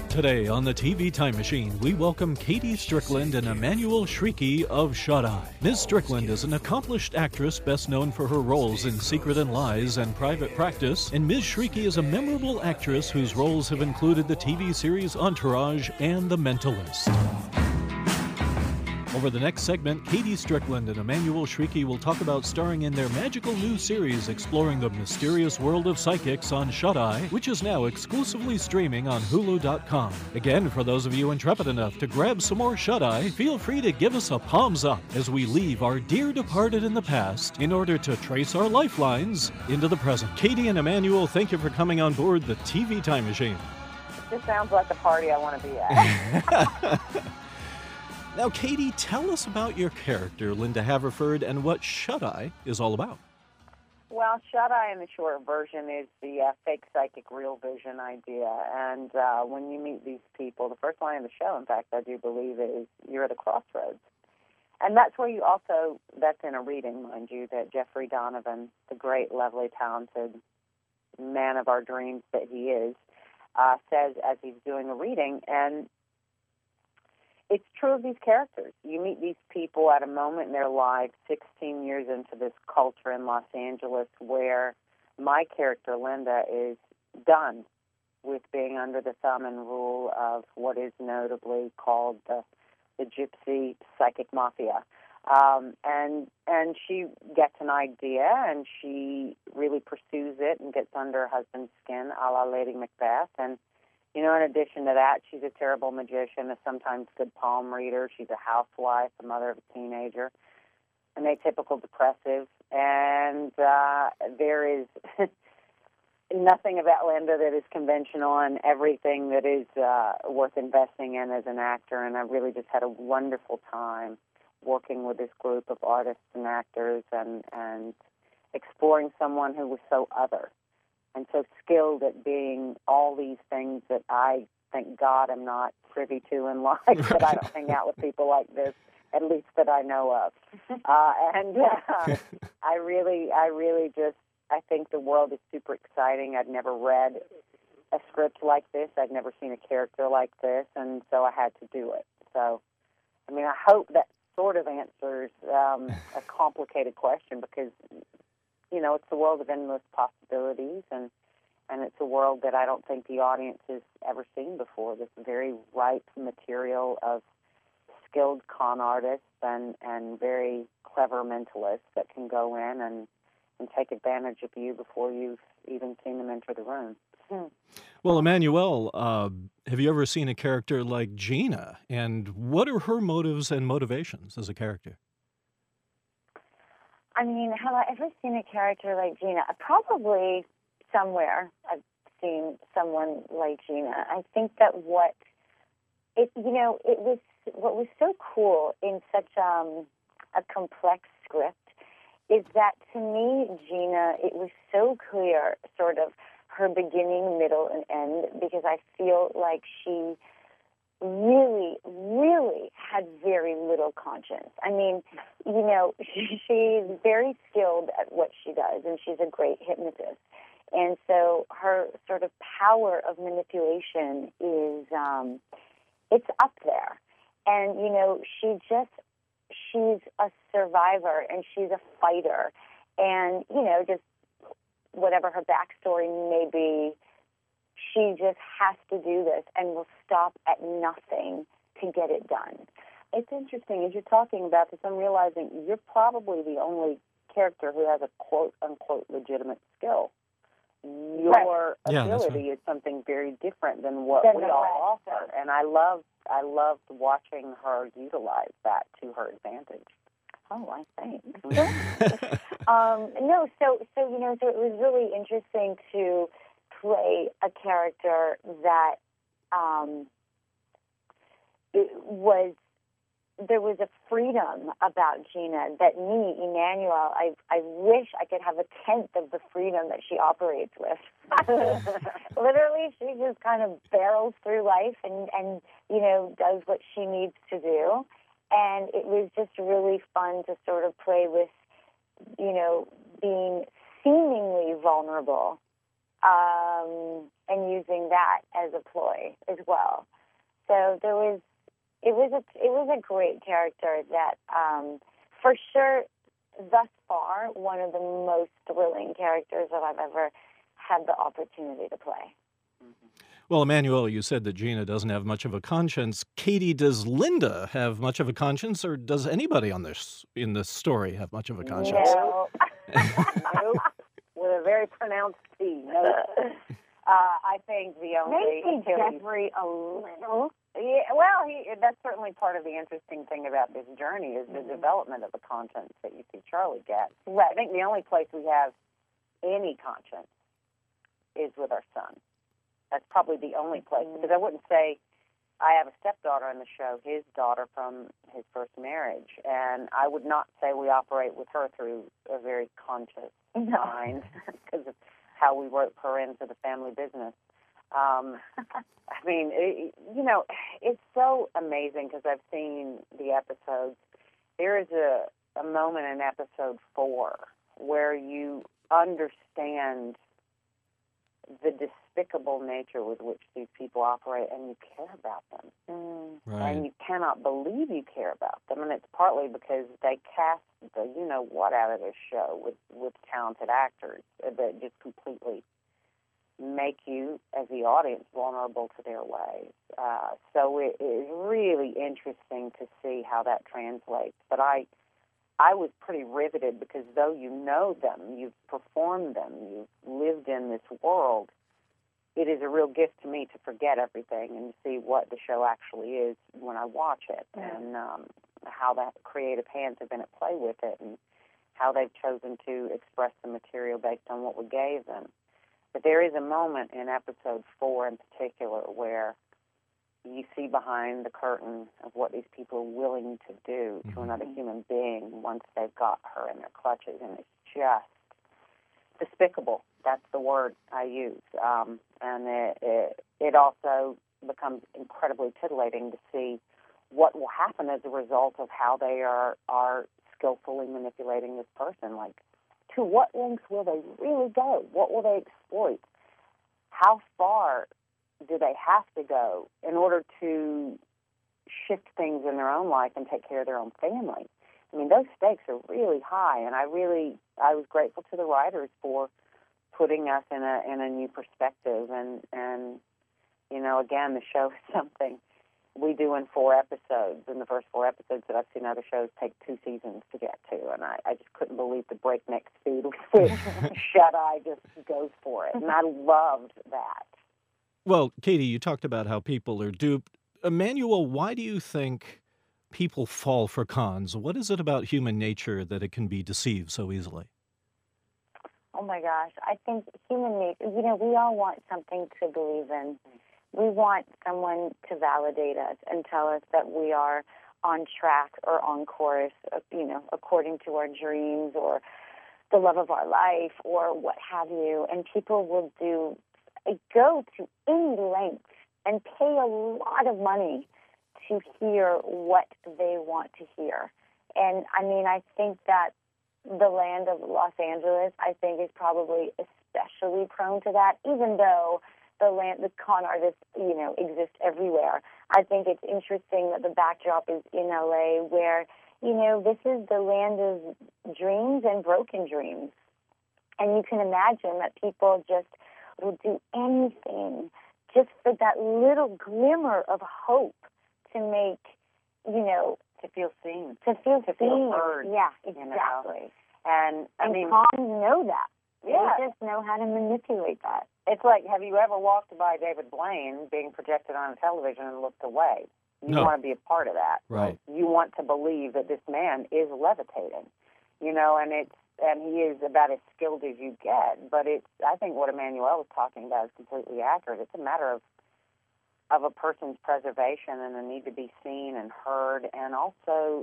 Today on the TV Time Machine, we welcome Katie Strickland and Emmanuel Shrieky of Shut Eye. Ms. Strickland is an accomplished actress best known for her roles in Secret and Lies and Private Practice, and Ms. Shrieky is a memorable actress whose roles have included the TV series Entourage and The Mentalist. Over the next segment, Katie Strickland and Emmanuel Shrieky will talk about starring in their magical new series exploring the mysterious world of psychics on Shut Eye, which is now exclusively streaming on Hulu.com. Again, for those of you intrepid enough to grab some more Shut Eye, feel free to give us a palms up as we leave our dear departed in the past in order to trace our lifelines into the present. Katie and Emmanuel, thank you for coming on board the TV Time Machine. This sounds like the party I want to be at. Now, Katie, tell us about your character, Linda Haverford, and what Shut Eye is all about. Well, Shut Eye in the short version is the fake psychic real vision idea. And when you meet these people, the first line of the show, in fact, I do believe, is you're at a crossroads. And that's where you also, that's in a reading, mind you, that Jeffrey Donovan, the great, lovely, talented man of our dreams that he is, says as he's doing a reading. And it's true of these characters. You meet these people at a moment in their lives, 16 years into this culture in Los Angeles, where my character, Linda, is done with being under the thumb and rule of what is notably called the gypsy psychic mafia. And she gets an idea, and she really pursues it and gets under her husband's skin, a la Lady Macbeth. And you know, in addition to that, she's a terrible magician, a sometimes good palm reader. She's a housewife, a mother of a teenager, an atypical depressive. And there is nothing about Linda that is conventional and everything that is worth investing in as an actor. And I really just had a wonderful time working with this group of artists and actors and exploring someone who was so other and so skilled at being all these things that I, thank God, am not privy to in life, that I don't hang out with people like this, at least that I know of. I really just, I think the world is super exciting. I'd never read a script like this. I'd never seen a character like this, and so I had to do it. So, I mean, I hope that sort of answers a complicated question, because you know, it's the world of endless possibilities, and it's a world that I don't think the audience has ever seen before. This very ripe material of skilled con artists and very clever mentalists that can go in and take advantage of you before you've even seen them enter the room. Well, Emmanuel, have you ever seen a character like Gina, and what are her motives and motivations as a character? I mean, have I ever seen a character like Gina? Probably somewhere I've seen someone like Gina. I think that what was so cool in such a complex script is that, to me, Gina, it was so clear sort of her beginning, middle, and end, because I feel like she really, really had very little conscience. I mean, you know, she's very skilled at what she does, and she's a great hypnotist. And so her sort of power of manipulation is, it's up there. And, you know, she's a survivor, and she's a fighter. And, you know, just whatever her backstory may be, she just has to do this and will stop at nothing to get it done. It's interesting, as you're talking about this, I'm realizing you're probably the only character who has a quote-unquote legitimate skill. Your ability is something very different than what we all offer, and I loved watching her utilize that to her advantage. Oh, I think. So it was really interesting to play a character that there was a freedom about Gina that me, Emmanuel, I wish I could have a tenth of the freedom that she operates with. Literally, she just kind of barrels through life and you know, does what she needs to do. And it was just really fun to sort of play with, you know, being seemingly vulnerable and using that as a ploy as well. So it was a great character that, for sure, thus far, one of the most thrilling characters that I've ever had the opportunity to play. Well, Emmanuel, you said that Gina doesn't have much of a conscience. Katie, does Linda have much of a conscience, or does anybody in this story have much of a conscience? No. Nope. With a very pronounced T. No. I think the only maybe Jeffrey a little. Yeah, well, that's certainly part of the interesting thing about this journey is the development of the conscience that you see Charlie get. Right. I think the only place we have any conscience is with our son. That's probably the only place, because I wouldn't say I have a stepdaughter on the show, his daughter from his first marriage, and I would not say we operate with her through a very conscious mind because of how we wrote her into the family business. I mean, it's so amazing because I've seen the episodes. There is a moment in episode 4 where you understand the despicable nature with which these people operate, and you care about them. Right. And you cannot believe you care about them, and it's partly because they cast the you-know-what out of this show with talented actors that just completely make you, as the audience, vulnerable to their ways. So it is really interesting to see how that translates. But I was pretty riveted because though you know them, you've performed them, you've lived in this world, it is a real gift to me to forget everything and to see what the show actually is when I watch it, and how the creative hands have been at play with it, and how they've chosen to express the material based on what we gave them. But there is a moment in episode 4 in particular where you see behind the curtain of what these people are willing to do to another human being once they've got her in their clutches, and it's just despicable. That's the word I use. And it also becomes incredibly titillating to see what will happen as a result of how they are skillfully manipulating this person. Like, to what lengths will they really go? What will they exploit? How far do they have to go in order to shift things in their own life and take care of their own family? I mean, those stakes are really high, and I was grateful to the writers for putting us in a new perspective. And again, the show is something we do in 4 episodes, and the first 4 episodes that I've seen other shows take 2 seasons to get to, and I just couldn't believe the breakneck speed with which Shut-Eye just goes for it, and I loved that. Well, Katie, you talked about how people are duped. Emmanuel, why do you think people fall for cons? What is it about human nature that it can be deceived so easily? Oh my gosh, I think human nature, we all want something to believe in. We want someone to validate us and tell us that we are on track or on course, according to our dreams or the love of our life or what have you. And people will go to any length and pay a lot of money to hear what they want to hear. And I mean, I think that the land of Los Angeles, I think, is probably especially prone to that, even though the con artists, exist everywhere. I think it's interesting that the backdrop is in LA where, this is the land of dreams and broken dreams. And you can imagine that people just will do anything just for that little glimmer of hope to make, to feel seen. To feel heard. Yeah, exactly. And cons know that. Yeah. They just know how to manipulate that. It's like, have you ever walked by David Blaine being projected on television and looked away? You No. want to be a part of that. Right. You want to believe that this man is levitating, and he is about as skilled as you get. But I think what Emmanuel was talking about is completely accurate. It's a matter of a person's preservation and the need to be seen and heard, and also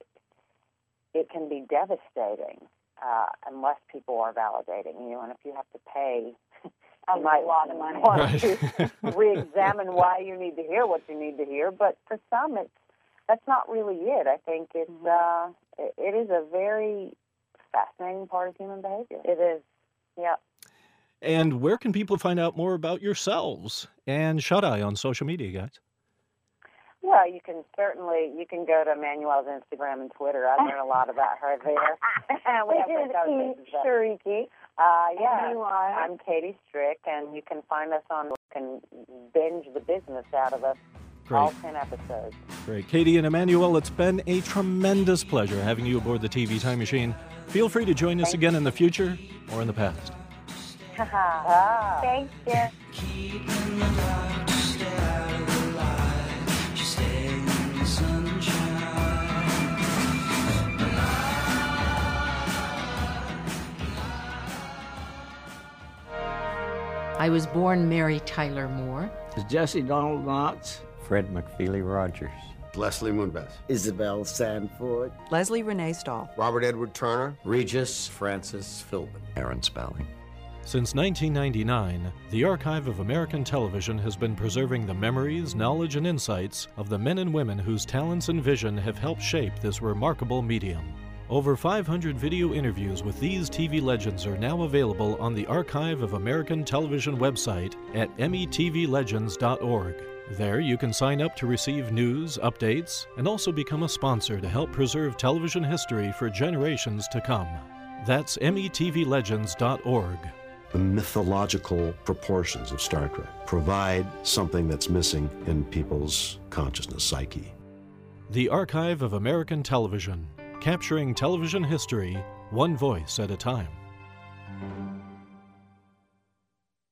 it can be devastating unless people are validating you. And if you have to pay a lot of money to re-examine why you need to hear what you need to hear. But for some, that's not really it. I think it is a very fascinating part of human behavior. It is, yeah. And where can people find out more about yourselves and Shut Eye on social media, guys? Well, you can go to Manuel's Instagram and Twitter. I learn a lot about her there. Which is Shariki. Yeah, I'm Katie Strick, and you can find us on and binge the business out of us. Great. All 10 episodes. Great. Katie and Emmanuel, it's been a tremendous pleasure having you aboard the TV Time Machine. Feel free to join us again in the future or in the past. Thanks, Jeff. I was born Mary Tyler Moore. Jesse Donald Knox. Fred McFeely Rogers. Leslie Moonves. Isabel Sanford. Leslie Renee Stahl. Robert Edward Turner. Regis Francis Philbin. Aaron Spelling. Since 1999, the Archive of American Television has been preserving the memories, knowledge, and insights of the men and women whose talents and vision have helped shape this remarkable medium. Over 500 video interviews with these TV legends are now available on the Archive of American Television website at metvlegends.org. There you can sign up to receive news, updates, and also become a sponsor to help preserve television history for generations to come. That's metvlegends.org. The mythological proportions of Star Trek provide something that's missing in people's consciousness, psyche. The Archive of American Television, capturing television history, one voice at a time.